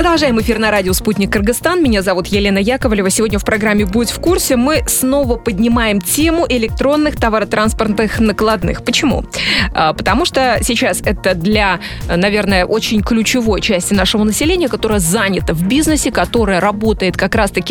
Продолжаем эфир на радио «Спутник Кыргызстан». Меня зовут Елена Яковлева. Сегодня в программе «Будь в курсе» мы снова поднимаем тему электронных товаротранспортных накладных. Почему? Потому что сейчас это для, наверное, очень ключевой части нашего населения, которая занята в бизнесе, которая работает как раз-таки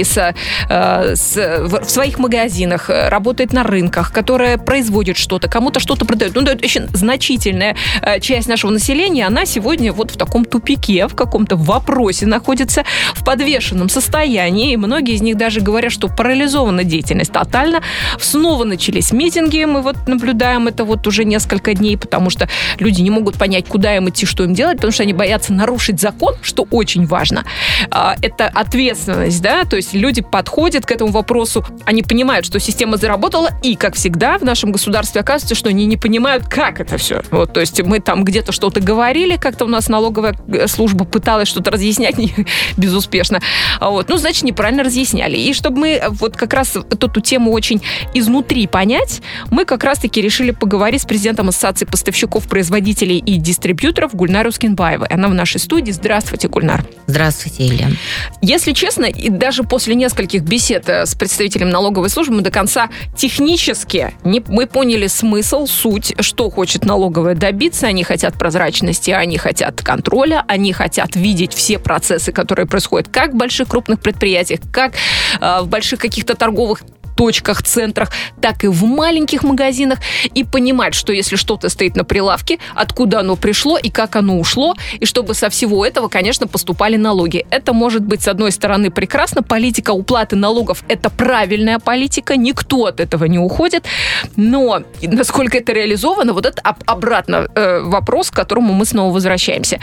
в своих магазинах, работает на рынках, которая производит что-то, кому-то что-то продает. Ну, это очень значительная часть нашего населения, она сегодня вот в таком тупике, в каком-то вопросе находится, в подвешенном состоянии, и многие из них даже говорят, что парализована деятельность тотально. Снова начались митинги, мы вот наблюдаем это вот уже несколько дней, потому что люди не могут понять, куда им идти, что им делать, потому что они боятся нарушить закон, что очень важно. Это ответственность, да, то есть люди подходят к этому вопросу, они понимают, что система заработала, и, как всегда, в нашем государстве оказывается, что они не понимают, как это все. Вот, то есть мы там где-то что-то говорили, как-то у нас налоговая служба пыталась что-то разъяснять безуспешно. Вот. Ну, значит, неправильно разъясняли. И чтобы мы вот как раз эту тему очень изнутри понять, мы как раз-таки решили поговорить с президентом Ассоциации поставщиков, производителей и дистрибьюторов Гульнар Ускенбаевой. Она в нашей студии. Здравствуйте, Гульнар. Здравствуйте, Елена. Если честно, и даже после нескольких бесед с представителем налоговой службы мы до конца технически мы поняли смысл, суть, что хочет налоговая добиться. Они хотят прозрачности, они хотят контроля, они хотят видеть все процессы, которые происходят как в больших крупных предприятиях, как в больших каких-то торговых точках, центрах, так и в маленьких магазинах, и понимать, что если что-то стоит на прилавке, откуда оно пришло и как оно ушло, и чтобы со всего этого, конечно, поступали налоги. Это может быть, с одной стороны, прекрасно. Политика уплаты налогов – это правильная политика, никто от этого не уходит, но насколько это реализовано, вот это обратно вопрос, к которому мы снова возвращаемся.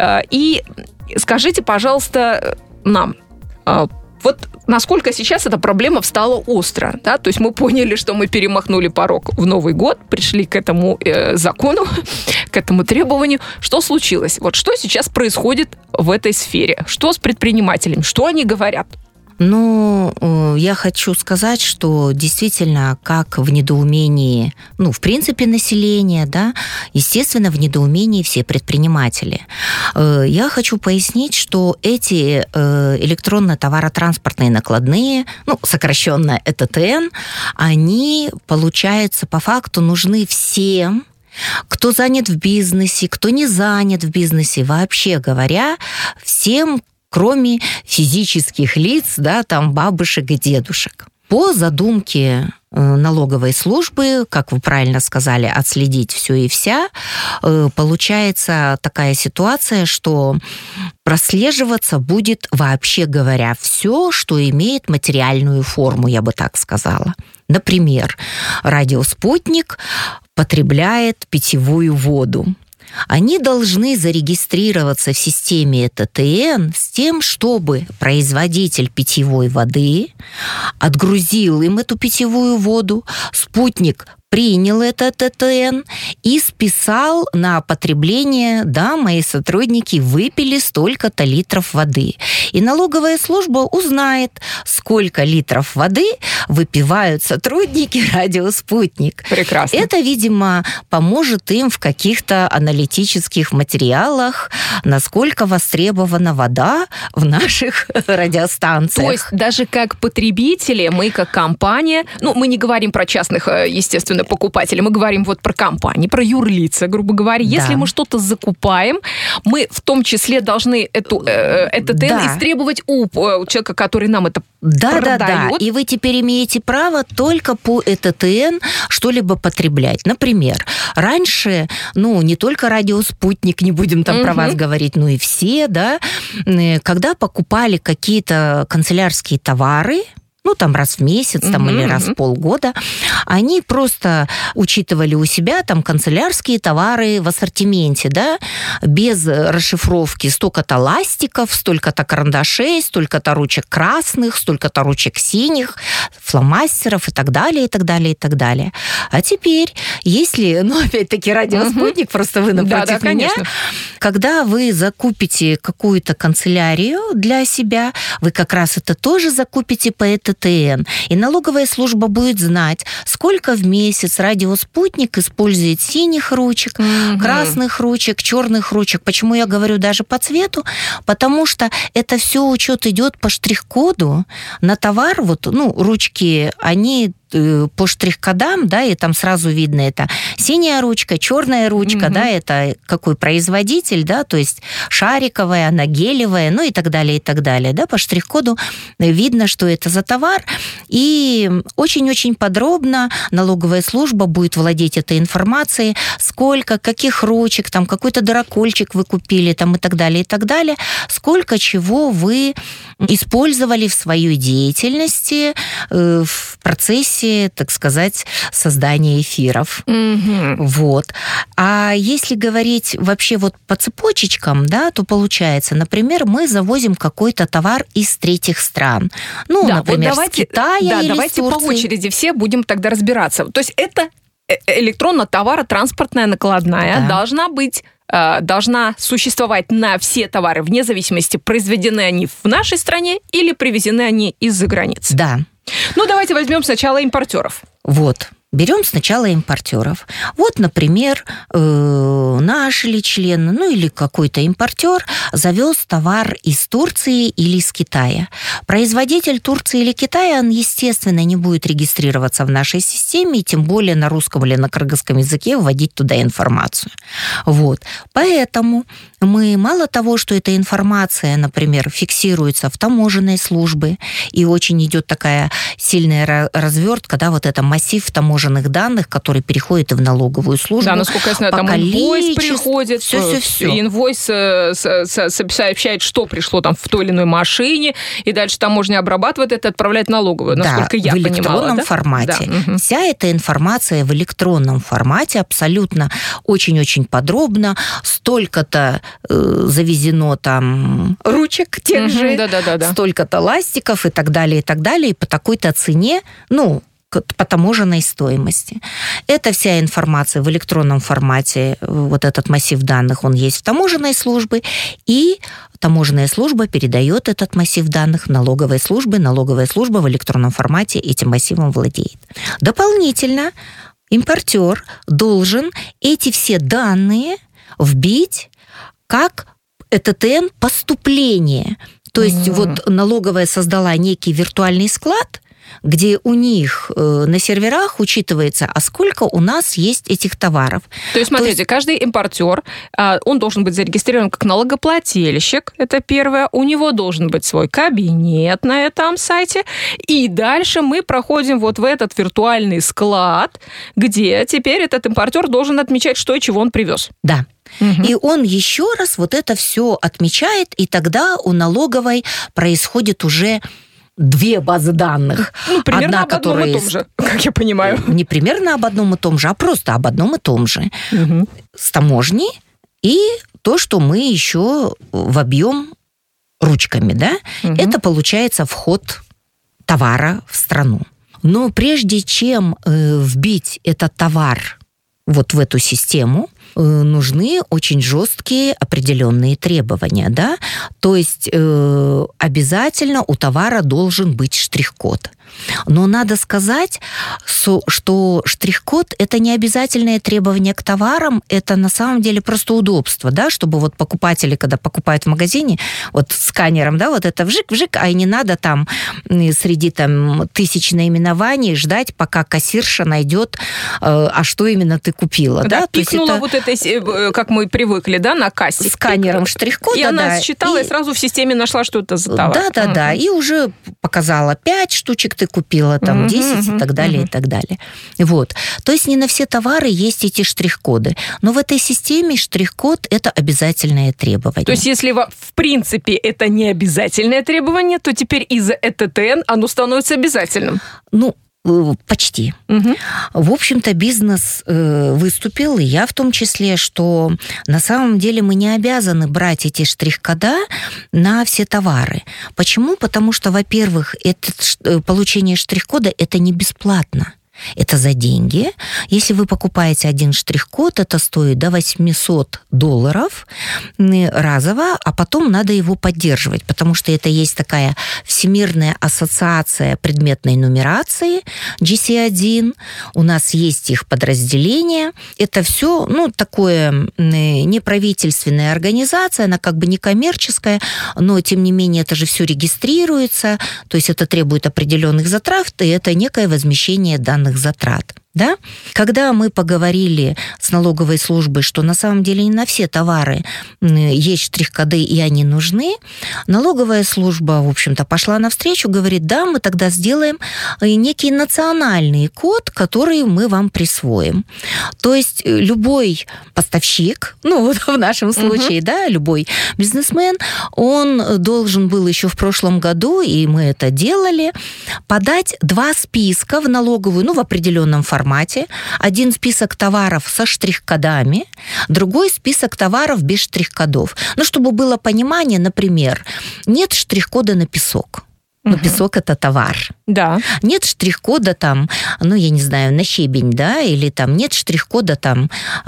И скажите, пожалуйста, нам, вот насколько сейчас эта проблема встала остро, да? То есть мы поняли, что мы перемахнули порог в Новый год, пришли к этому закону, к этому требованию. Что случилось? Вот что сейчас происходит в этой сфере? Что с предпринимателями? Что они говорят? Ну, я хочу сказать, что действительно, как в недоумении, в принципе, население, да, естественно, в недоумении все предприниматели. Я хочу пояснить, что эти электронно-товаротранспортные накладные, сокращенно ЭТТН, они, получается, по факту нужны всем, кто занят в бизнесе, кто не занят в бизнесе, вообще говоря, всем, кроме физических лиц, да, там бабушек и дедушек. По задумке налоговой службы, как вы правильно сказали, отследить все и вся, получается такая ситуация, что прослеживаться будет, вообще говоря, все, что имеет материальную форму, я бы так сказала. Например, радио «Спутник» потребляет питьевую воду. Они должны зарегистрироваться в системе ЭТТН с тем, чтобы производитель питьевой воды отгрузил им эту питьевую воду, спутник принял этот ЭТТН и списал на потребление, да, мои сотрудники выпили столько-то литров воды. И налоговая служба узнает, сколько литров воды выпивают сотрудники радио «Спутник». Прекрасно. Это, видимо, поможет им в каких-то аналитических материалах, насколько востребована вода в наших радиостанциях. То есть даже как потребители, мы как компания, мы не говорим про частных, естественно, покупателей, мы говорим вот про компании, про юрлица, грубо говоря. Да. Если мы что-то закупаем, мы в том числе должны ЭТТН истребовать у человека, который нам это продает. Да. И вы теперь имеете право только по ЭТТН что-либо потреблять. Например, раньше, не только радио «Спутник», не будем там про вас говорить, но и все, да, когда покупали какие-то канцелярские товары, там раз в месяц или раз в полгода, они просто учитывали у себя там канцелярские товары в ассортименте, да, без расшифровки столько-то ластиков, столько-то карандашей, столько-то ручек красных, столько-то ручек синих, фломастеров и так далее, и так далее, и так далее. А теперь, если, опять-таки, радио «Спутник», просто вы напротив меня, Когда вы закупите какую-то канцелярию для себя, вы как раз это тоже закупите по ЭТТН. И налоговая служба будет знать, сколько в месяц радиоспутник использует синих ручек, красных ручек, черных ручек. Почему я говорю даже по цвету? Потому что это все учет идет по штрих-коду на товар. Ручки, они по штрих-кодам, да, и там сразу видно, это синяя ручка, черная ручка, да, это какой производитель, да, то есть шариковая, она гелевая, и так далее, да, по штрих-коду видно, что это за товар, и очень-очень подробно налоговая служба будет владеть этой информацией, сколько, каких ручек, там, какой-то дырокольчик вы купили, там, и так далее, сколько чего вы использовали в своей деятельности в процессе, так сказать, создания эфиров. Вот. А если говорить вообще по цепочечкам, да, то получается, например, мы завозим какой-то товар из третьих стран. Например, с Китая или с Турции. Давайте по очереди все будем тогда разбираться. То есть это электронно-товаротранспортная накладная должна существовать на все товары, вне зависимости, произведены они в нашей стране или привезены они из-за границы. Да. Давайте возьмем сначала импортеров. Берем сначала импортеров. Например, наш или член, или какой-то импортер завез товар из Турции или из Китая. Производитель Турции или Китая, он, естественно, не будет регистрироваться в нашей системе, и тем более на русском или на кыргызском языке вводить туда информацию. Поэтому мы мало того, что эта информация, например, фиксируется в таможенной службе, и очень идет такая сильная развертка, да, это массив таможенных данных, который переходит и в налоговую службу. Да, насколько я знаю, там инвойс приходит, инвойс сообщает, что пришло там в той или иной машине, и дальше таможня обрабатывает это, отправляет в налоговую, насколько я понимала. В электронном формате. Да. Вся эта информация в электронном формате абсолютно очень-очень подробно. Столько-то завезено там ручек тех же, столько-то ластиков и так далее, и по такой-то цене, по таможенной стоимости. Эта вся информация в электронном формате, этот массив данных, он есть в таможенной службе, и таможенная служба передает этот массив данных налоговой службе, налоговая служба в электронном формате этим массивом владеет. Дополнительно импортер должен эти все данные вбить как ЭТТН поступление. То есть налоговая создала некий виртуальный склад, где у них на серверах учитывается, а сколько у нас есть этих товаров. То есть, смотрите, каждый импортер, он должен быть зарегистрирован как налогоплательщик, это первое, у него должен быть свой кабинет на этом сайте, и дальше мы проходим в этот виртуальный склад, где теперь этот импортер должен отмечать, что и чего он привез. Да. И он еще раз это все отмечает, и тогда у налоговой происходит уже две базы данных. Примерно об одном и том же, как я понимаю. Не примерно об одном и том же, а просто об одном и том же. С таможни и то, что мы еще вобьем ручками, да, это получается вход товара в страну. Но прежде чем вбить этот товар в эту систему, нужны очень жесткие определенные требования, да, то есть обязательно у товара должен быть штрих-код. Но надо сказать, что штрих-код – это не обязательное требование к товарам, это на самом деле просто удобство, да, чтобы покупатели, когда покупают в магазине, сканером, да, это вжик-вжик, а и не надо там среди тысяч наименований ждать, пока кассирша найдет, а что именно ты купила. Да, пикнула этой, как мы привыкли, да, на кассе. Сканером штрих-кода, и она считала, и сразу в системе нашла, что это за товар. Да, и уже показала 5 штучек ты купила, 10 и так далее, и так далее. То есть не на все товары есть эти штрих-коды, но в этой системе штрих-код – это обязательное требование. То есть если в принципе это не обязательное требование, то теперь из-за ЭТТН оно становится обязательным? Почти. В общем-то, бизнес выступил, и я в том числе, что на самом деле мы не обязаны брать эти штрих-кода на все товары. Почему? Потому что, во-первых, получение штрих-кода – это не бесплатно. это за деньги. Если вы покупаете один штрих-код, это стоит до $800 разово, а потом надо его поддерживать, потому что это есть такая Всемирная ассоциация предметной нумерации, GC1, у нас есть их подразделение. Это все, такое неправительственная организация, она как бы некоммерческая, но, тем не менее, это же все регистрируется, то есть это требует определенных затрат, и это некое возмещение данных затрат. Да? Когда мы поговорили с налоговой службой, что на самом деле не на все товары есть штрих-коды, и они нужны, налоговая служба, в общем-то, пошла навстречу, говорит, да, мы тогда сделаем некий национальный код, который мы вам присвоим. То есть любой поставщик, вот в нашем случае, да, любой бизнесмен, он должен был еще в прошлом году, и мы это делали, подать 2 списка в налоговую, в определенном формате. Один список товаров со штрих-кодами, другой список товаров без штрих-кодов. Чтобы было понимание, например, нет штрих-кода на песок. Но песок – это товар. Да. Нет штрих-кода там, я не знаю, на щебень, да, или там нет штрих-кода там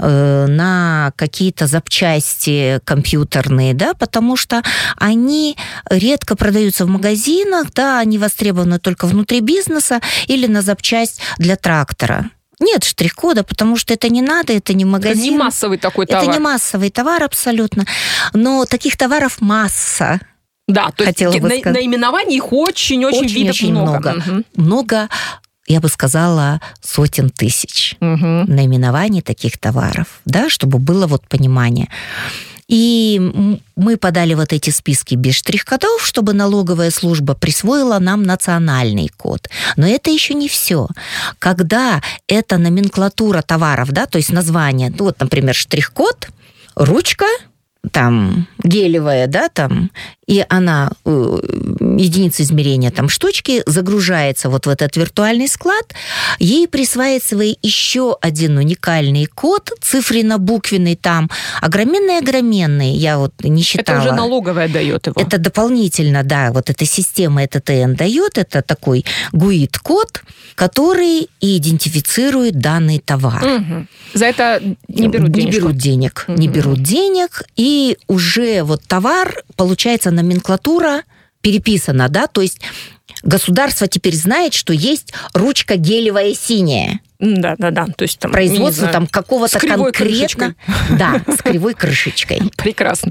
на какие-то запчасти компьютерные, да, потому что они редко продаются в магазинах, да, они востребованы только внутри бизнеса или на запчасть для трактора. Нет штрих-кода, потому что это не надо, это не магазин. Это не массовый такой товар. Это не массовый товар абсолютно, но таких товаров масса. Да, то есть наименований их очень-очень видов много. Много, я бы сказала, сотен тысяч наименований таких товаров, да, чтобы было понимание. И мы подали эти списки без штрих-кодов, чтобы налоговая служба присвоила нам национальный код. Но это еще не все. Когда эта номенклатура товаров, да, то есть название, например, штрих-код, ручка, там гелевая, да, там, и она, единица измерения там штучки, загружается в этот виртуальный склад, ей присваивается еще один уникальный код, цифренно-буквенный там, огроменный, я не считала. Это уже налоговая дает его. Это дополнительно, да, эта система ЭТТН дает, это такой ГУИД-код, который и идентифицирует данный товар. За это не берут денег. Не берут денег, и уже товар, получается, номенклатура переписана, да, то есть государство теперь знает, что есть ручка гелевая синяя. Да. То есть там производство там какого-то конкретно. Да, с кривой крышечкой. Прекрасно.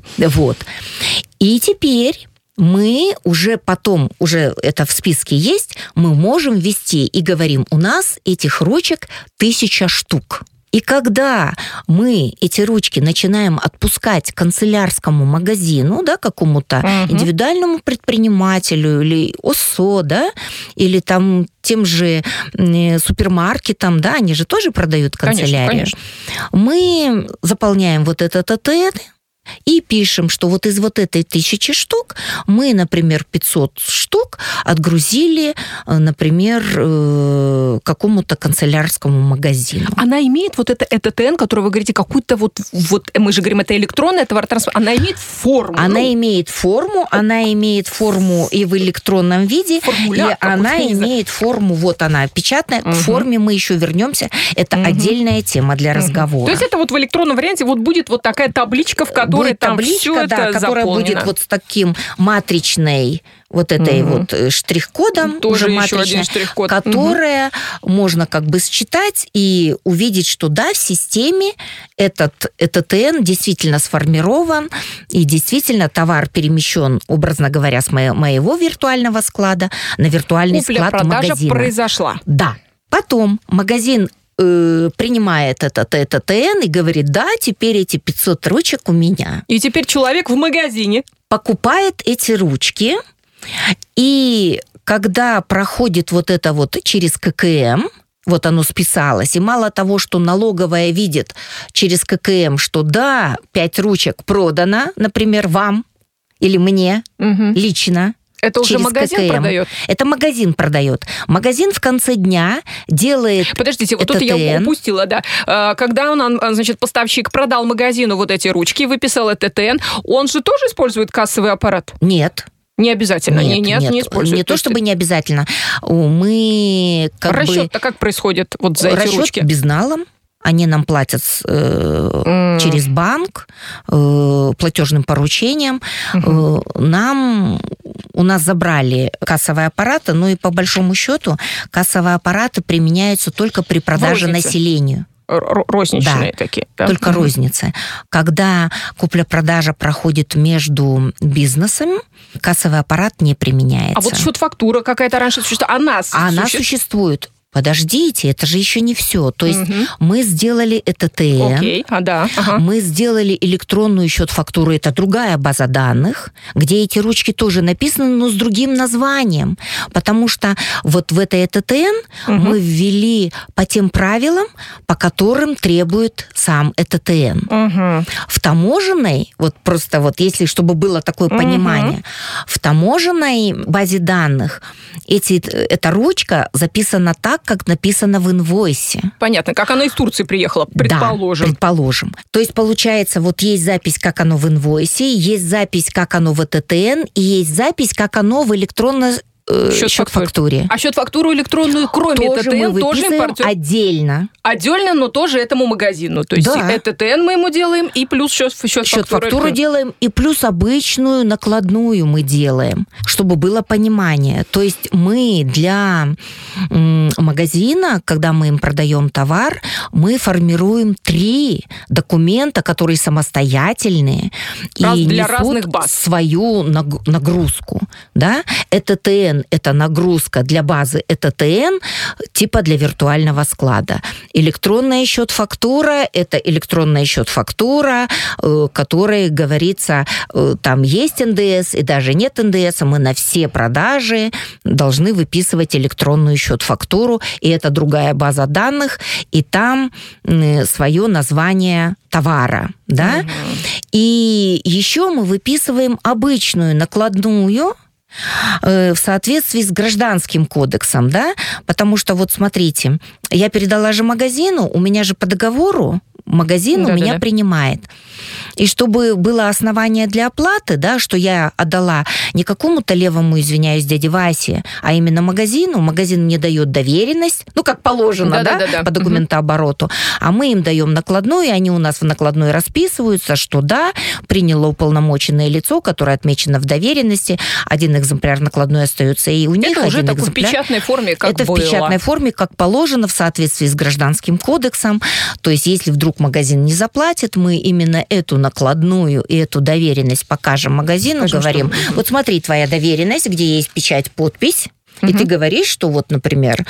И теперь мы уже потом, это в списке есть, мы можем ввести и говорим, у нас этих ручек 1000 штук. И когда мы эти ручки начинаем отпускать канцелярскому магазину, да, какому-то индивидуальному предпринимателю или ОСО, да, или там тем же супермаркетам, да, они же тоже продают канцелярию. Конечно. Мы заполняем этот ТТН и пишем, что из этой 1000 штук мы, например, 500 штук отгрузили, например, какому-то канцелярскому магазину. Она имеет это ЭТТН, который вы говорите, какую-то мы же говорим, это электронная товаротранспорт, она имеет форму. Она имеет форму и в электронном виде, формуляр, и она имеет форму, она печатная, к форме мы еще вернемся, это отдельная тема для разговора. То есть это в электронном варианте будет такая табличка, в которой будет там табличка, все это которая заполнено. будет с таким матричной этой штрих-кодом, тоже уже еще один штрих-код, которая можно считать и увидеть, что да, в системе этот ЭТТН действительно сформирован, и действительно товар перемещен, образно говоря, с моего виртуального склада на виртуальный склад магазина. Купля-продажа произошла. Да. Потом магазин принимает этот ЭТТН и говорит, да, теперь эти 500 ручек у меня. И теперь человек в магазине покупает эти ручки, и когда проходит это через ККМ, оно списалось, и мало того, что налоговая видит через ККМ, что да, 5 ручек продано, например, вам или мне лично, Это уже магазин ККМ. продает? Это магазин продает. Магазин в конце дня делает Подождите, вот тут я упустила, да. Когда он, значит, поставщик продал магазину вот эти ручки, выписал ТТН, он же тоже использует кассовый аппарат? Нет. Не обязательно, Нет, не используют. Не то, чтобы не обязательно. Мы Расчет-то как происходит вот за эти ручки? Расчет безналом. Они нам платят через банк, платежным поручением. У нас забрали кассовые аппараты, но и по большому счету кассовые аппараты применяются только при продаже населению. Розничные такие. Да? Только розница. Когда купля-продажа проходит между бизнесами, кассовый аппарат не применяется. А вот счет-фактура какая-то раньше существует, она существует. Подождите, это же еще не все. То есть мы сделали ЭТТН, мы сделали электронную счет-фактуру, это другая база данных, где эти ручки тоже написаны, но с другим названием. Потому что вот в этой ЭТТН мы ввели по тем правилам, по которым требует сам ЭТТН. В таможенной, вот просто вот если, чтобы было такое понимание, в таможенной базе данных эта ручка записана так, как написано в инвойсе. Понятно, как оно из Турции приехало, предположим. Да, предположим. То есть, получается, вот есть запись, как оно в инвойсе, есть запись, как оно в ЭТТН, и есть запись, как оно в электронной счет-фактуре. А счет-фактуру электронную, кроме ЭТТН, тоже импортируем? Отдельно. Отдельно, но тоже этому магазину. То есть ЭТТН мы ему делаем, и плюс счет-фактуру делаем, и плюс обычную накладную мы делаем, чтобы было понимание. То есть мы для магазина, когда мы им продаем товар, мы формируем 3 документа, которые самостоятельные и для несут разных баз. Свою нагрузку. Да? ЭТТН – это нагрузка для базы ЭТТН, типа для виртуального склада. Электронная счет-фактура – это электронная счет-фактура, которой говорится, там есть НДС и даже нет НДС, мы на все продажи должны выписывать электронную счет-фактуру, и это другая база данных, и там свое название товара, да? И еще мы выписываем обычную накладную в соответствии с Гражданским кодексом, да, потому что вот смотрите, я передала же магазину, у меня же по договору магазин у меня принимает. И чтобы было основание для оплаты, да, что я отдала не какому-то левому, извиняюсь, дяде Васе, а именно магазину, магазин мне дает доверенность, ну, как положено, по документообороту, а мы им даем накладную, и они у нас в накладной расписываются, что да, приняло уполномоченное лицо, которое отмечено в доверенности, 1 экземпляр накладной остается и у них, это уже так в печатной форме, как это было. В печатной форме, как положено, в соответствии с Гражданским кодексом. То есть, если вдруг магазин не заплатит, мы именно эту накладную и эту доверенность покажем магазину, говорим, вот смотри, твоя доверенность, где есть печать, подпись, и ты говоришь, что вот, например,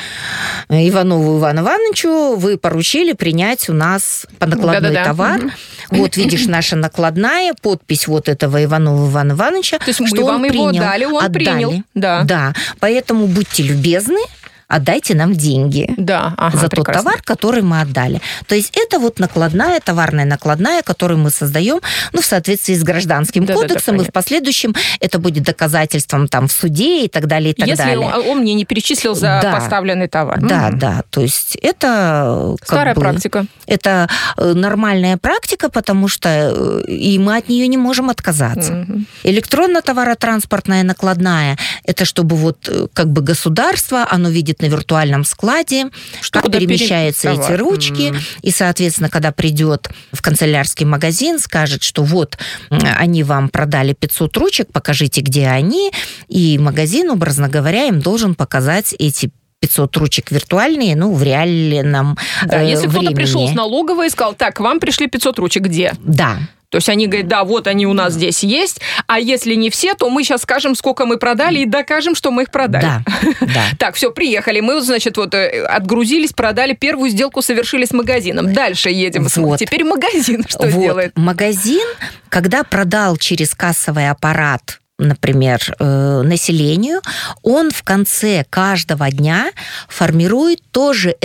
Иванову Ивану Ивановичу вы поручили принять у нас по накладной товар. Вот, видишь, наша накладная, подпись вот этого Иванова Ивана Ивановича, то есть что мы вам его дали, он отдали. Принял. Да, поэтому будьте любезны, отдайте нам деньги за тот товар, который мы отдали. То есть это вот накладная, товарная накладная, которую мы создаем, ну, в соответствии с Гражданским кодексом, и в последующем это будет доказательством там в суде и так далее, и так далее. Если он мне не перечислил за поставленный товар. Да, то есть это... Старая практика. Это нормальная практика, потому что и мы от нее не можем отказаться. Электронно-товаротранспортная накладная, это чтобы вот как бы государство, оно видит на виртуальном складе, как перемещаются эти ручки, и, соответственно, когда придет в канцелярский магазин, скажет, что вот они вам продали 500 ручек, покажите, где они, и магазин, образно говоря, им должен показать эти 500 ручек виртуальные, ну, в реальном если времени. Кто-то пришел с налоговой и сказал, так, вам пришли 500 ручек, где? Да. То есть они говорят, да, вот они у нас здесь есть, а если не все, то мы сейчас скажем, сколько мы продали, и докажем, что мы их продали. Да. Так, все, приехали. Мы, значит, вот отгрузились, продали, первую сделку совершили с магазином. Дальше едем. Вот. Теперь магазин что делает? Магазин, когда продал через кассовый аппарат, например, населению, он в конце каждого дня формирует тоже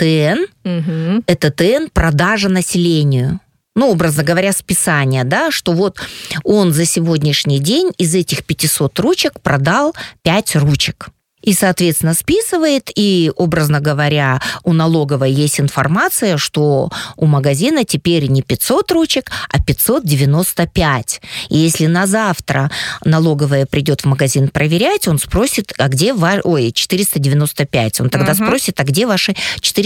ЭТТН, ЭТТН продажа населению. Ну, образно говоря, списание, да, что вот он за сегодняшний день из этих 500 ручек продал 5 ручек. И, соответственно, списывает, и, образно говоря, у налоговой есть информация, что у магазина теперь не 500 ручек, а 595. И если на завтра налоговая придет в магазин проверять, он спросит, а где 495. Он тогда спросит, а где ваши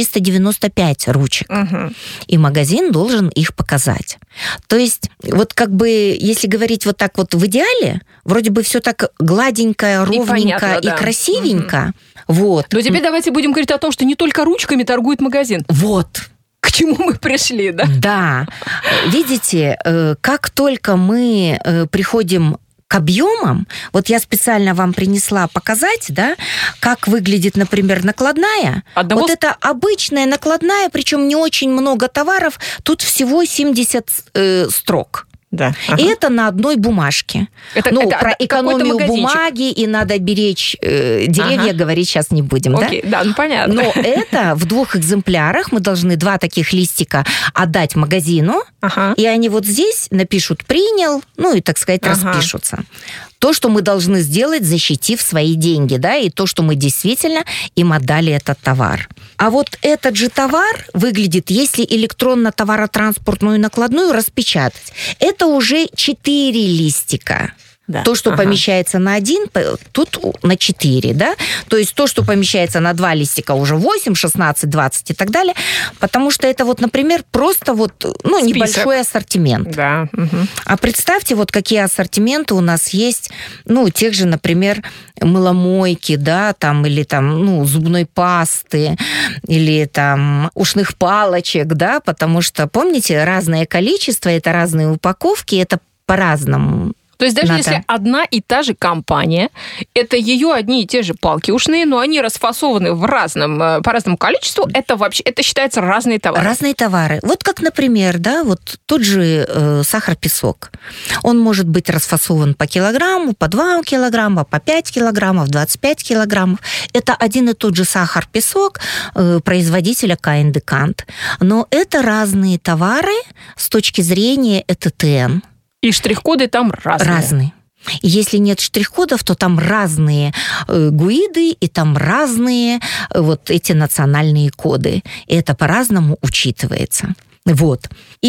495 ручек? И магазин должен их показать. То есть, вот как бы, если говорить вот так вот в идеале, вроде бы все так гладенько, ровненько и красивенько. Вот. Но теперь давайте будем говорить о том, что не только ручками торгует магазин. Вот. К чему мы пришли, да? Да. Видите, как только мы приходим к объемам, вот я специально вам принесла показать, да, как выглядит, например, накладная. Вот это обычная накладная, причем не очень много товаров, тут всего 70 строк. Да. И это на одной бумажке. Про экономию бумаги и надо беречь деревья говорить сейчас не будем, Окей, да? Да, понятно. Но это в 2 экземплярах мы должны 2 таких листика отдать магазину, и они вот здесь напишут «принял», и, так сказать, распишутся. То, что мы должны сделать, защитив свои деньги, да, и то, что мы действительно им отдали этот товар. А вот этот же товар выглядит, если электронно-товаротранспортную накладную распечатать, это уже 4 листика. Да. То, что помещается на 1, тут на 4, да? То есть то, что помещается на 2 листика, уже 8, 16, 20 и так далее, потому что это вот, например, просто вот, небольшой ассортимент. Да. А представьте, вот какие ассортименты у нас есть, тех же, например, мыломойки, да, там, или там, зубной пасты, или там ушных палочек, да, потому что, помните, разное количество, это разные упаковки, это по-разному. То есть даже если одна и та же компания, это ее одни и те же палки ушные, но они расфасованы по разному количеству, это считается разные товары. Разные товары. Вот как, например, да, вот тот же сахар-песок. Он может быть расфасован по килограмму, по 2 килограмма, по 5 килограммов, 25 килограммов. Это один и тот же сахар-песок производителя КНДКант. Но это разные товары с точки зрения ЭТТН. И штрих-коды там разные. Разные. Если нет штрих-кодов, то там разные ГУИДы, и там разные вот эти национальные коды. И это по-разному учитывается. Вот.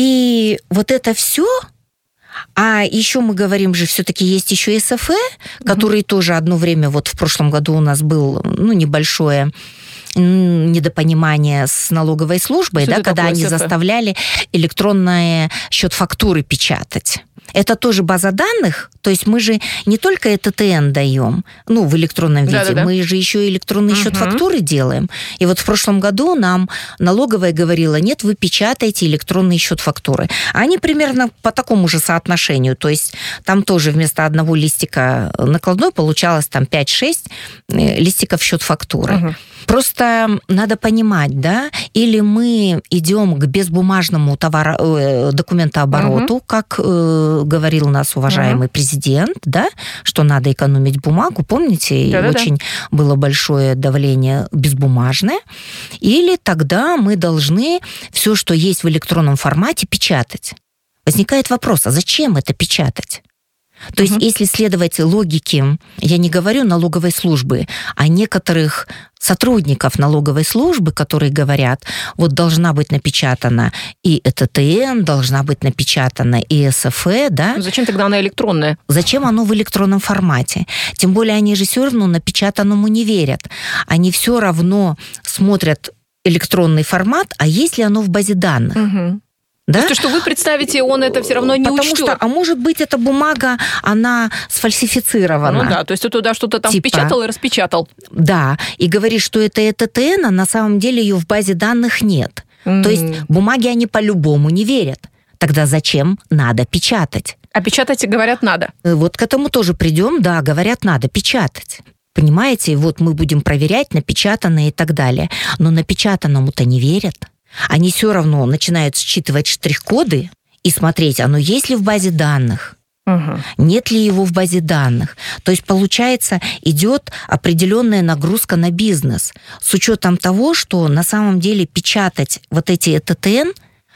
И вот это все. А еще мы говорим же, все-таки есть еще СФЭ, который тоже одно время, вот в прошлом году у нас был, небольшое недопонимание с налоговой службой, да, когда они заставляли электронные счет-фактуры печатать. Это тоже база данных, то есть мы же не только ЭТТН даем, в электронном виде, мы же еще и электронный счет-фактуры делаем. И вот в прошлом году нам налоговая говорила, нет, вы печатаете электронный счет-фактуры. Они примерно по такому же соотношению, то есть там тоже вместо одного листика накладной получалось там 5-6 листиков счет-фактуры. Просто надо понимать, да, или мы идем к безбумажному документообороту, как говорил нас уважаемый президент, да, что надо экономить бумагу, помните, очень было большое давление безбумажное, или тогда мы должны все, что есть в электронном формате, печатать. Возникает вопрос, а зачем это печатать? То есть, если следовать логике, я не говорю налоговой службы, а некоторых сотрудников налоговой службы, которые говорят, вот должна быть напечатана и ЭТТН, должна быть напечатана и СФЭ, да? Зачем тогда она электронная? Зачем оно в электронном формате? Тем более они же все равно напечатанному не верят. Они все равно смотрят электронный формат, а есть ли оно в базе данных? Да? То, что вы представите, он это все равно не учтет. А может быть, эта бумага, она сфальсифицирована. То есть ты туда что-то там впечатал и распечатал. Да, и говоришь, что это ЭТТН, а на самом деле ее в базе данных нет. То есть бумаги они по-любому не верят. Тогда зачем надо печатать? А печатать, говорят, надо. Вот к этому тоже придем, да, говорят, надо печатать. Понимаете, вот мы будем проверять напечатанное и так далее. Но напечатанному-то не верят. Они все равно начинают считывать штрих-коды и смотреть, оно есть ли в базе данных, нет ли его в базе данных. То есть, получается, идет определенная нагрузка на бизнес с учетом того, что на самом деле печатать вот эти ЭТТН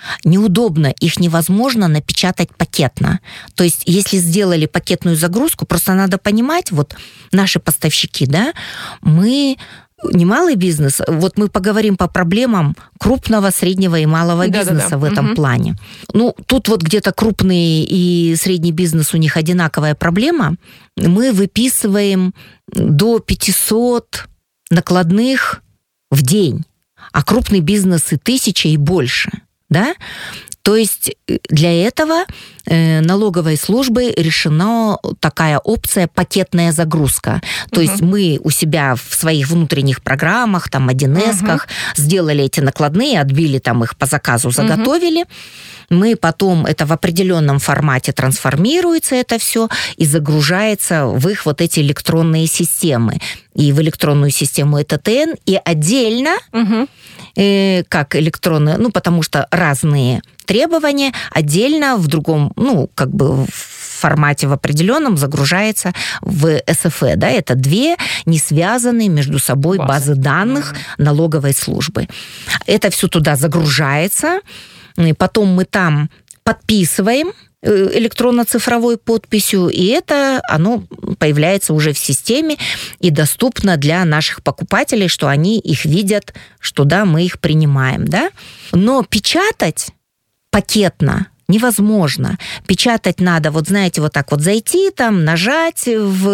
неудобно, их невозможно напечатать пакетно. То есть, если сделали пакетную загрузку, просто надо понимать, вот наши поставщики, да, мы немалый бизнес, вот мы поговорим по проблемам крупного, среднего и малого бизнеса в этом плане. Ну, тут вот где-то крупный и средний бизнес, у них одинаковая проблема. Мы выписываем до 500 накладных в день, а крупный бизнес и 1000 и больше, да? То есть для этого налоговой службой решена такая опция пакетная загрузка. То есть мы у себя в своих внутренних программах, там 1С-ках сделали эти накладные, отбили там их по заказу, заготовили. Мы потом это в определенном формате трансформируется это все и загружается в их вот эти электронные системы. И в электронную систему ЭТТН, и отдельно, как электронные, ну, потому что разные требования, отдельно в другом, ну, как бы в формате в определенном загружается в СФЭ, да, это две не связанные между собой базы данных налоговой службы. Это все туда загружается, потом мы там подписываем электронно-цифровой подписью, и это, оно появляется уже в системе и доступно для наших покупателей, что они их видят, что да, мы их принимаем, да. Но печатать пакетно невозможно. Печатать надо, вот знаете, вот так вот зайти там, нажать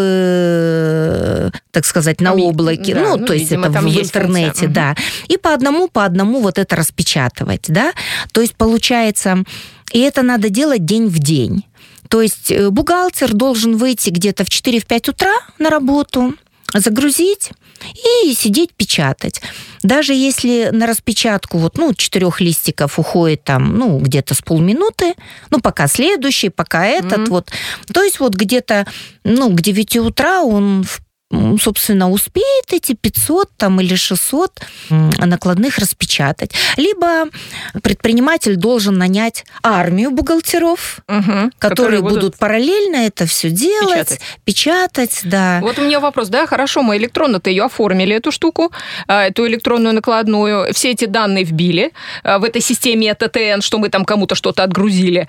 в, так сказать, на облаке, да, ну, то есть видимо, это в интернете, функция. Да, и по одному вот это распечатывать, да. То есть получается, и это надо делать день в день. То есть бухгалтер должен выйти где-то в 4-5 утра на работу, загрузить и сидеть печатать. Даже если на распечатку вот, 4 листиков уходит там, где-то с полминуты, пока следующий, пока этот вот. То есть вот где-то, к 9 утра он собственно, успеет эти 500 там, или 600 накладных распечатать. Либо предприниматель должен нанять армию бухгалтеров, которые будут параллельно это все делать, печатать, да. Вот у меня вопрос, да, хорошо, мы электронно-то ее оформили, эту штуку, эту электронную накладную, все эти данные вбили в этой системе ЭТТН, что мы там кому-то что-то отгрузили.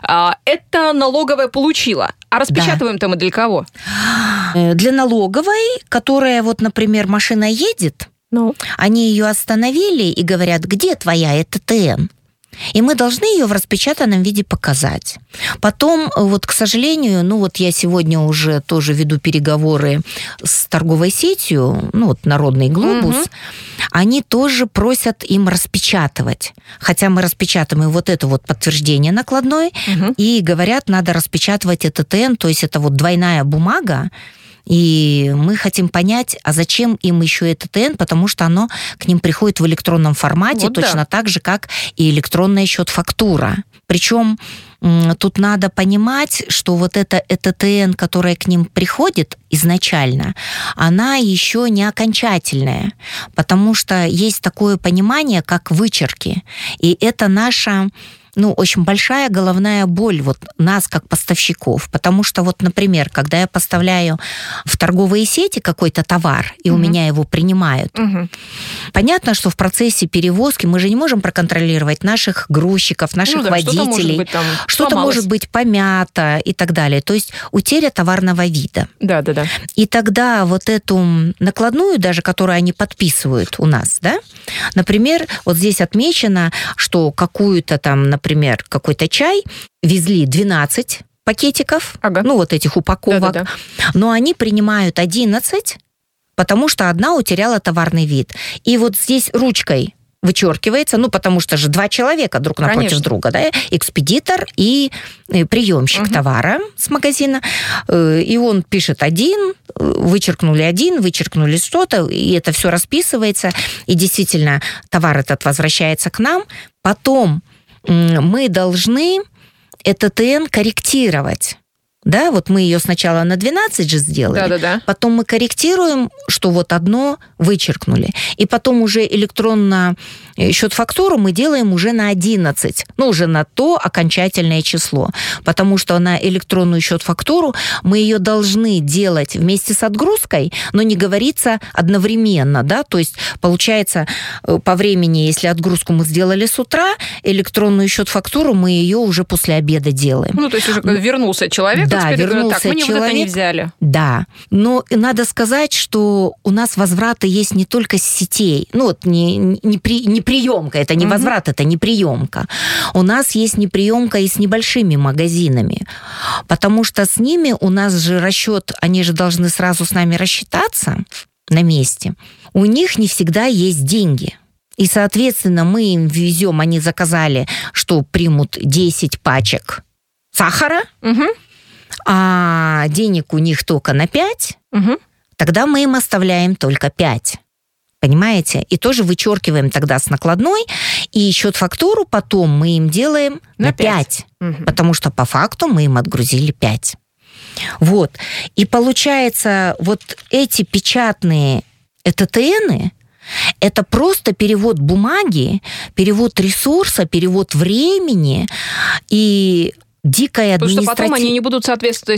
Это налоговая получила. А распечатываем-то мы для кого? Для налоговой, которая, вот, например, машина едет, они ее остановили и говорят, где твоя ЭТТН? И мы должны ее в распечатанном виде показать. Потом, вот, к сожалению, я сегодня уже тоже веду переговоры с торговой сетью, Народный Глобус, они тоже просят им распечатывать. Хотя мы распечатываем вот это вот подтверждение накладной, и говорят, надо распечатывать ЭТТН, то есть это вот двойная бумага, и мы хотим понять, а зачем им еще ЭТТН, потому что оно к ним приходит в электронном формате, вот точно так же, как и электронная счет-фактура. Причем тут надо понимать, что вот эта ЭТТН, которая к ним приходит изначально, она еще не окончательная, потому что есть такое понимание, как вычерки. И это наша очень большая головная боль вот нас, как поставщиков. Потому что вот, например, когда я поставляю в торговые сети какой-то товар, и у меня его принимают, понятно, что в процессе перевозки мы же не можем проконтролировать наших грузчиков, наших водителей. Что-то может быть помято и так далее. То есть утеря товарного вида. Да. И тогда вот эту накладную, даже которую они подписывают у нас, да, например, вот здесь отмечено, что какую-то там, например, какой-то чай везли 12 пакетиков, вот этих упаковок, но они принимают 11, потому что одна утеряла товарный вид. И вот здесь ручкой вычеркивается, потому что же 2 человека друг напротив друга, да, экспедитор и приемщик товара с магазина, и он пишет 1, вычеркнули что-то, и это все расписывается, и действительно товар этот возвращается к нам. Потом мы должны ЭТТН корректировать. Да, вот мы ее сначала на 12 же сделали, потом мы корректируем, что вот одно вычеркнули, и потом уже электронно счет-фактуру мы делаем уже на 11, уже на то окончательное число, потому что на электронную счет-фактуру мы ее должны делать вместе с отгрузкой, но не говорится одновременно, да, то есть получается по времени, если отгрузку мы сделали с утра, электронную счет-фактуру мы ее уже после обеда делаем. То есть уже вернулся человек, да, вернулся так, мы человек, вот это не взяли. Да, но надо сказать, что у нас возвраты есть не только с сетей, не приемка, это не возврат, это не приемка. У нас есть неприемка и с небольшими магазинами, потому что с ними у нас же расчет, они же должны сразу с нами рассчитаться на месте. У них не всегда есть деньги. И, соответственно, мы им везем, они заказали, что примут 10 пачек сахара, а денег у них только на 5, тогда мы им оставляем только 5. Понимаете? И тоже вычеркиваем тогда с накладной, и счет-фактуру потом мы им делаем на 5, потому что по факту мы им отгрузили 5. Вот. И получается, вот эти печатные ЭТТНы, это просто перевод бумаги, перевод ресурса, перевод времени и дикая административная... Потому что потом они не будут соответствовать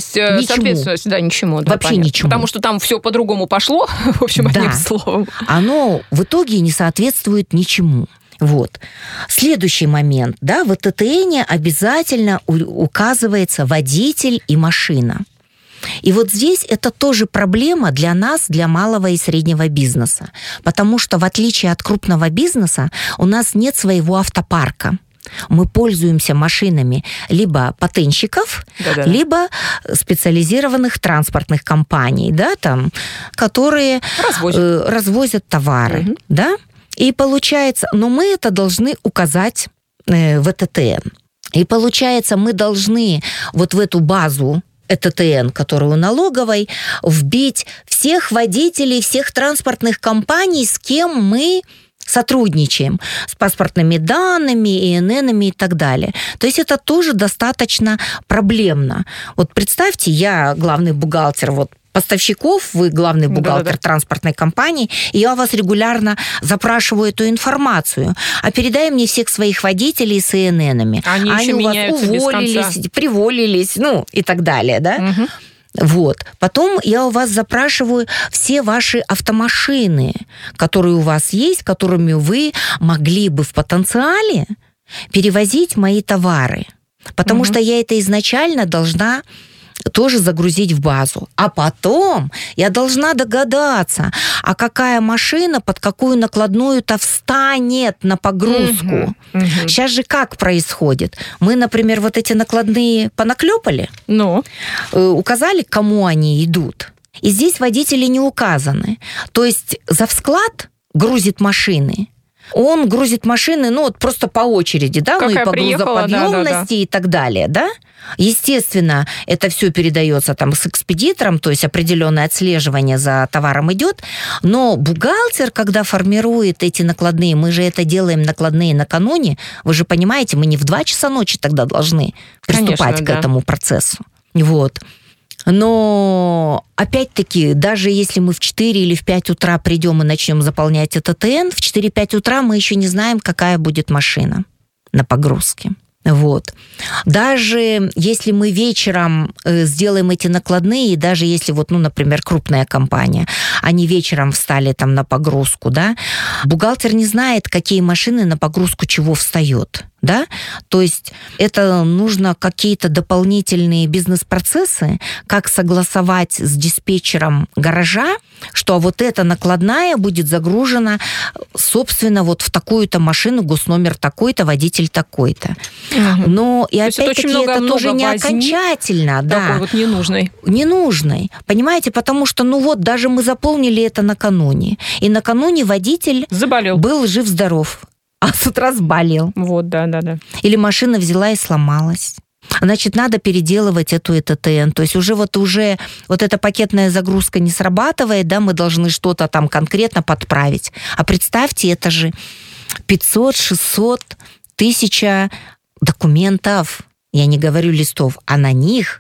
ничему. Да, вообще понятно. ничему. Потому что там все по-другому пошло, в общем, одним словом. Оно в итоге не соответствует ничему. Вот. Следующий момент. Да, в ЭТТНе обязательно указывается водитель и машина. И вот здесь это тоже проблема для нас, для малого и среднего бизнеса. Потому что в отличие от крупного бизнеса у нас нет своего автопарка. Мы пользуемся машинами либо патентщиков, либо специализированных транспортных компаний, да, там, которые развозят товары. Да? И получается, но мы это должны указать в ЭТТН. И получается, мы должны вот в эту базу ЭТТН, которую налоговой, вбить всех водителей, всех транспортных компаний, с кем мы сотрудничаем, с паспортными данными, ИННами и так далее. То есть это тоже достаточно проблемно. Вот представьте, я главный бухгалтер поставщиков, вы главный бухгалтер транспортной компании, и я вас регулярно запрашиваю эту информацию. А передай мне всех своих водителей с ИННами. Они еще у вас меняются уволились, без конца. Приволились, и так далее, да? Вот. Потом я у вас запрашиваю все ваши автомашины, которые у вас есть, которыми вы могли бы в потенциале перевозить мои товары. Потому что я это изначально должна тоже загрузить в базу. А потом я должна догадаться, а какая машина под какую накладную-то встанет на погрузку. Сейчас же как происходит? Мы, например, вот эти накладные понаклепали, указали, к кому они идут. И здесь водители не указаны. То есть завсклад грузит машины. Он грузит машины, просто по очереди, да, и по грузоподъемности и так далее, да. Естественно, это все передается там с экспедитором, то есть определенное отслеживание за товаром идет, но бухгалтер, когда формирует эти накладные, мы же это делаем накладные накануне, вы же понимаете, мы не в 2 часа ночи тогда должны приступать к этому процессу. Вот. Но, опять-таки, даже если мы в 4 или в 5 утра придем и начнем заполнять ЭТТН, в 4-5 утра мы еще не знаем, какая будет машина на погрузке. Вот. Даже если мы вечером сделаем эти накладные, и даже если, например, крупная компания, они вечером встали там на погрузку, да, бухгалтер не знает, какие машины на погрузку чего встает. Да? То есть это нужно какие-то дополнительные бизнес-процессы, как согласовать с диспетчером гаража, что вот эта накладная будет загружена, собственно, вот в такую-то машину, госномер такой-то, водитель такой-то. Но и опять-таки это тоже не окончательно. Такой вот ненужный. Ненужный. Понимаете, потому что, даже мы заполнили это накануне. И накануне водитель был жив-здоров. А с утра заболел. Вот, да. Или машина взяла и сломалась. Значит, надо переделывать эту ЭТТН. То есть уже эта пакетная загрузка не срабатывает, да, мы должны что-то там конкретно подправить. А представьте, это же 500, 600, 1000 документов, я не говорю листов, а на них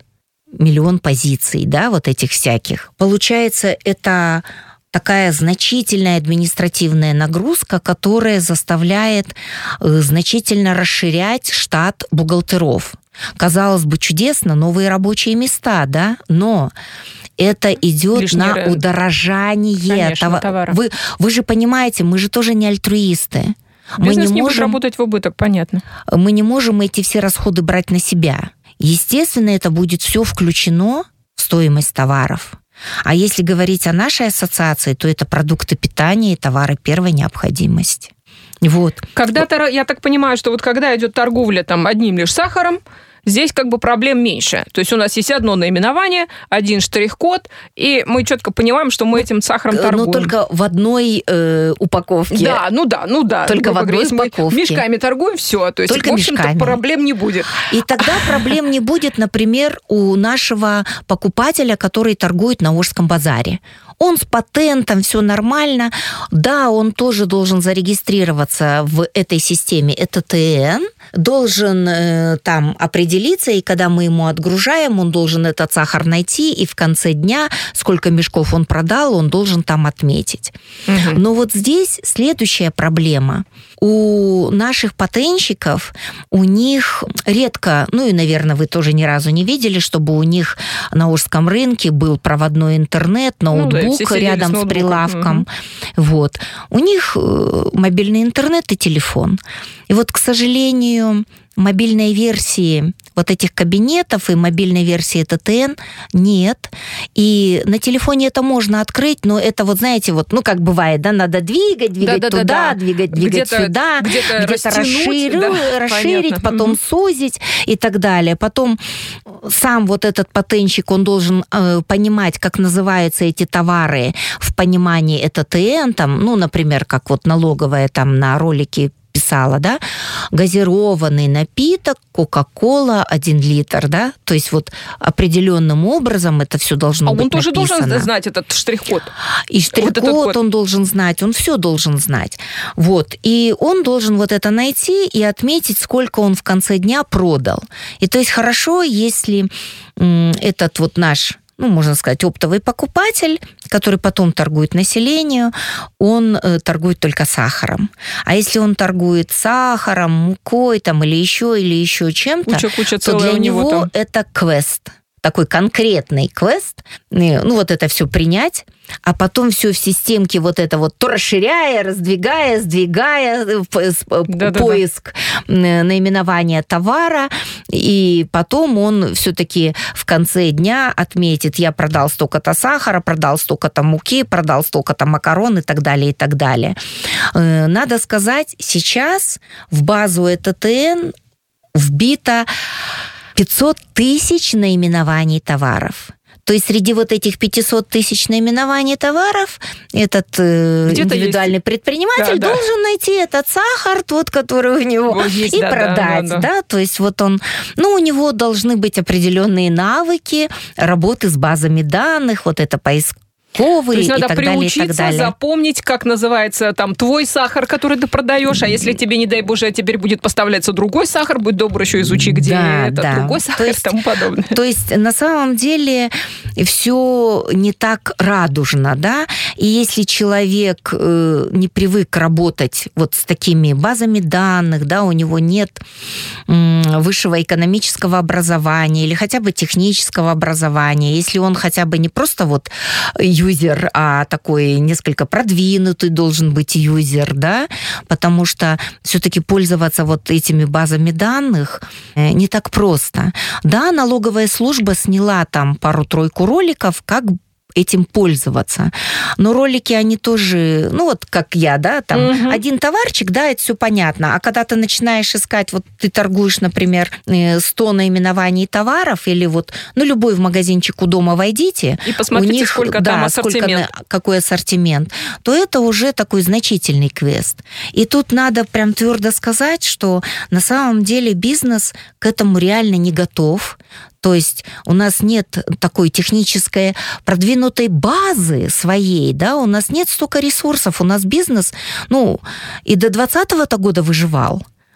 миллион позиций, да, вот этих всяких. Получается, это такая значительная административная нагрузка, которая заставляет значительно расширять штат бухгалтеров. Казалось бы, чудесно, новые рабочие места, да, но это идет на удорожание товара. Вы же понимаете, мы же тоже не альтруисты. Бизнес не будет работать в убыток, понятно. Мы не можем эти все расходы брать на себя. Естественно, это будет все включено в стоимость товаров. А если говорить о нашей ассоциации, то это продукты питания и товары первой необходимости. Вот. Когда-то, я так понимаю, что вот когда идет торговля там одним лишь сахаром, здесь как бы проблем меньше. То есть у нас есть одно наименование, один штрих-код, и мы четко понимаем, что мы этим сахаром торгуем. Но только в одной упаковке. Да. Только в одной упаковке. Мешками торгуем, все. То есть, только в общем-то, мешками. Проблем не будет. И тогда проблем не будет, например, у нашего покупателя, который торгует на Волжском базаре. Он с патентом, все нормально. Да, он тоже должен зарегистрироваться в этой системе ЭТТН, должен там определиться, и когда мы ему отгружаем, он должен этот сахар найти, и в конце дня, сколько мешков он продал, он должен там отметить. Угу. Но вот здесь следующая проблема. У наших патентщиков, у них редко, ну и, наверное, вы тоже ни разу не видели, чтобы у них на Волжском рынке был проводной интернет, ноутбук рядом с прилавком. Угу. Вот. У них мобильный интернет и телефон. И вот, к сожалению, мобильной версии вот этих кабинетов и мобильной версии ТТН нет. И на телефоне это можно открыть, но это вот, знаете, вот, ну, как бывает, да, надо двигать туда, двигать сюда, где-то расширить, понятно. Потом сузить и так далее. Потом сам вот этот патентщик, он должен понимать, как называются эти товары в понимании ТТН, там, ну, например, как вот налоговая там на ролике писала, да, газированный напиток, Кока-Кола 1 литр, да, то есть вот определенным образом это все должно быть написано. Он тоже должен знать этот штрих-код. И штрих-код вот он должен знать, он все должен знать. Вот, и он должен вот это найти и отметить, сколько он в конце дня продал. И то есть хорошо, если этот вот наш, ну, можно сказать, оптовый покупатель, который потом торгует населению, он торгует только сахаром. А если он торгует сахаром, мукой там, или еще чем-то, то для него там это квест. Такой конкретный квест, ну, вот это все принять, а потом все в системке вот это вот то расширяя, раздвигая, сдвигая, поиск наименования товара, и потом он все-таки в конце дня отметит, я продал столько-то сахара, продал столько-то муки, продал столько-то макарон и так далее, и так далее. Надо сказать, сейчас в базу ЭТТН вбито 500 тысяч наименований товаров. То есть среди вот этих 500 тысяч наименований товаров этот индивидуальный предприниматель должен найти этот сахар, тот, который у него, есть, и продать. Да. То есть вот он, ну, у него должны быть определенные навыки работы с базами данных, вот это поиск. То есть надо приучиться запомнить, как называется там твой сахар, который ты продаешь, а если тебе, не дай боже, теперь будет поставляться другой сахар, будь добр, еще изучи, где другой сахар и тому подобное. То есть на самом деле все не так радужно, да, и если человек не привык работать вот с такими базами данных, да, у него нет высшего экономического образования или хотя бы технического образования, если он хотя бы не просто вот юзер, а такой несколько продвинутый должен быть юзер, да, потому что все-таки пользоваться вот этими базами данных не так просто. Да, налоговая служба сняла там пару-тройку роликов, как этим пользоваться. Но ролики, они тоже, ну вот как я, да, там один товарчик, да, это все понятно. А когда ты начинаешь искать, вот ты торгуешь, например, 100 наименований товаров или вот, ну любой в магазинчик у дома войдите. И посмотрите, у них, сколько там ассортимент. Какой ассортимент. То это уже такой значительный квест. И тут надо прям твердо сказать, что на самом деле бизнес к этому реально не готов. То есть у нас нет такой технической продвинутой базы своей, да, у нас нет столько ресурсов, у нас бизнес, ну, и до 2020 года выживал.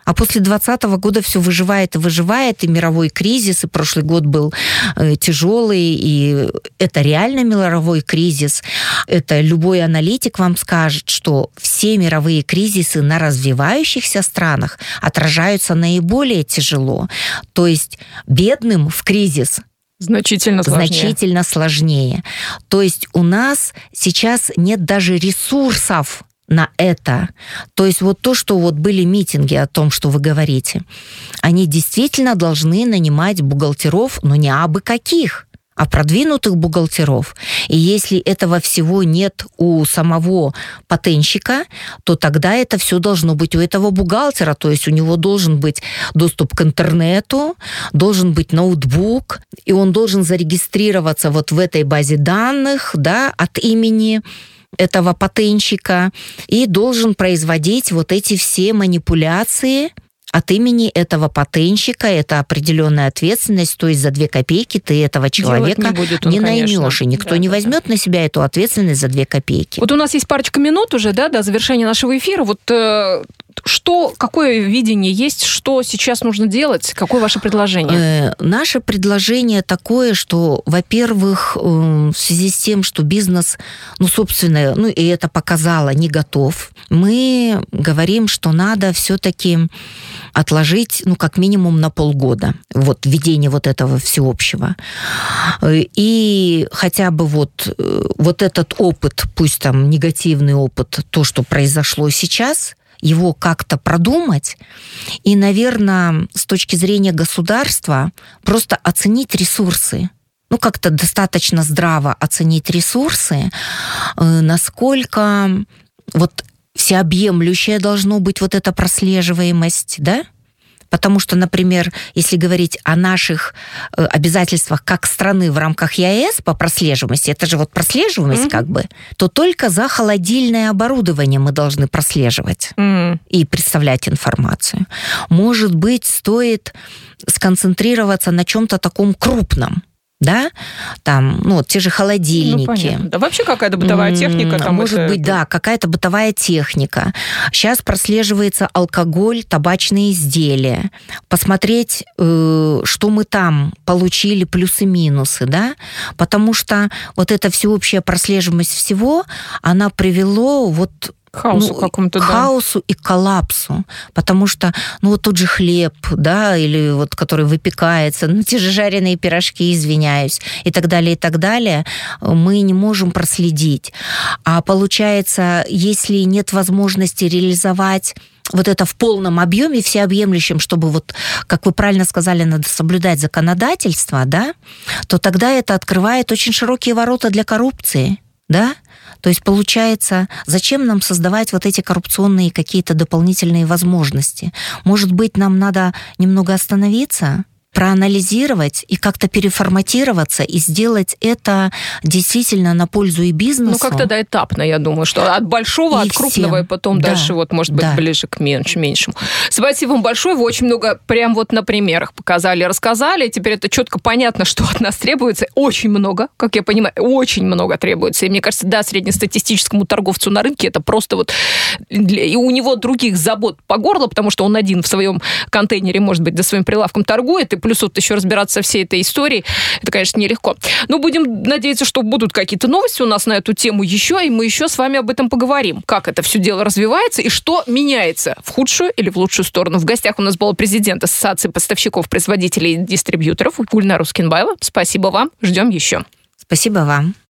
А после 2020 года все выживает и выживает, и мировой кризис, и прошлый год был тяжелый, и это реально мировой кризис. Это любой аналитик вам скажет, что все мировые кризисы на развивающихся странах отражаются наиболее тяжело. То есть бедным в кризис значительно сложнее. То есть у нас сейчас нет даже ресурсов на это. То есть вот то, что вот были митинги о том, что вы говорите, они действительно должны нанимать бухгалтеров, но не абы каких, а продвинутых бухгалтеров. И если этого всего нет у самого патентщика, то тогда это все должно быть у этого бухгалтера. То есть у него должен быть доступ к интернету, должен быть ноутбук, и он должен зарегистрироваться вот в этой базе данных, да, от имени этого патентщика, и должен производить вот эти все манипуляции от имени этого патентщика. Это определенная ответственность, то есть за 2 копейки ты этого человека не наймешь, и никто не возьмет на себя эту ответственность за 2 копейки. Вот у нас есть парочка минут уже, до завершения нашего эфира. Вот какое видение есть, что сейчас нужно делать? Какое ваше предложение? Наше предложение такое, что, во-первых, в связи с тем, что бизнес, собственно, и это показало, не готов, мы говорим, что надо все-таки отложить, как минимум на полгода, введение вот этого всеобщего. И хотя бы вот этот опыт, пусть там негативный опыт, то, что произошло сейчас, его как-то продумать и, наверное, с точки зрения государства просто оценить ресурсы. Как-то достаточно здраво оценить ресурсы, насколько всеобъемлющая должна быть вот эта прослеживаемость, да? Потому что, например, если говорить о наших обязательствах как страны в рамках ЕАЭС по прослеживаемости, это же прослеживаемость то только за холодильное оборудование мы должны прослеживать и представлять информацию. Может быть, стоит сконцентрироваться на чем-то таком крупном, да, там, те же холодильники. Да вообще какая-то бытовая техника. Там может быть, да, какая-то бытовая техника. Сейчас прослеживается алкоголь, табачные изделия. Посмотреть, что мы там получили, плюсы-минусы, да, потому что вот эта всеобщая прослеживаемость всего, она привело хаосу какому-то, к хаосу и коллапсу, потому что, тот же хлеб, да, или который выпекается, те же жареные пирожки, извиняюсь, и так далее, мы не можем проследить. А получается, если нет возможности реализовать это в полном объеме, всеобъемлющем, чтобы, как вы правильно сказали, надо соблюдать законодательство, да, то тогда это открывает очень широкие ворота для коррупции, да. То есть, получается, зачем нам создавать эти коррупционные какие-то дополнительные возможности? Может быть, нам надо немного остановиться, проанализировать и как-то переформатироваться и сделать это действительно на пользу и бизнесу. Как-то этапно, я думаю, что от большого, от крупного, и потом дальше может быть ближе к меньшему. Спасибо вам большое, вы очень много прям на примерах показали, рассказали, теперь это четко понятно, что от нас требуется. Очень много, как я понимаю, очень много требуется. И мне кажется, среднестатистическому торговцу на рынке это просто и у него других забот по горло, потому что он один в своем контейнере, может быть, за своим прилавком торгует, и плюс еще разбираться со всей этой историей, это, конечно, нелегко. Но будем надеяться, что будут какие-то новости у нас на эту тему еще, и мы еще с вами об этом поговорим. Как это все дело развивается и что меняется в худшую или в лучшую сторону. В гостях у нас был президент Ассоциации поставщиков, производителей и дистрибьюторов Гульнар Ускенбаева. Спасибо вам. Ждем еще. Спасибо вам.